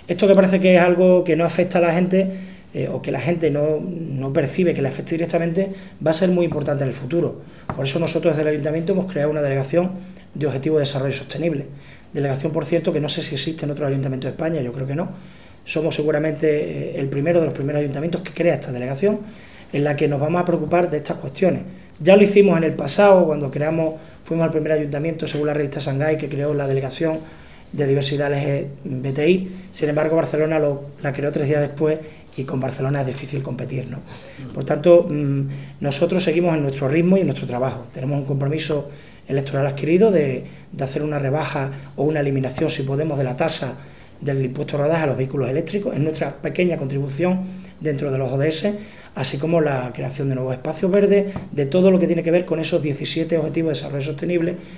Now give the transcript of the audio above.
Esto que parece que es algo que no afecta a la gente o que la gente no percibe que le afecte directamente, va a ser muy importante en el futuro. Por eso nosotros desde el Ayuntamiento hemos creado una delegación de Objetivos de Desarrollo Sostenible. Delegación, por cierto, que no sé si existe en otro ayuntamiento de España, yo creo que no. Somos seguramente el primero de los primeros ayuntamientos que crea esta delegación, en la que nos vamos a preocupar de estas cuestiones. Ya lo hicimos en el pasado, cuando fuimos al primer ayuntamiento, según la revista Shanghái, que creó la delegación de diversidad LGBTI. Sin embargo, Barcelona la creó 3 días después y con Barcelona es difícil competir, ¿no? Por tanto, nosotros seguimos en nuestro ritmo y en nuestro trabajo. Tenemos un compromiso electoral adquirido de hacer una rebaja o una eliminación, si podemos, de la tasa del impuesto de rodaje a los vehículos eléctricos. Es nuestra pequeña contribución dentro de los ODS, así como la creación de nuevos espacios verdes, de todo lo que tiene que ver con esos 17 Objetivos de Desarrollo Sostenible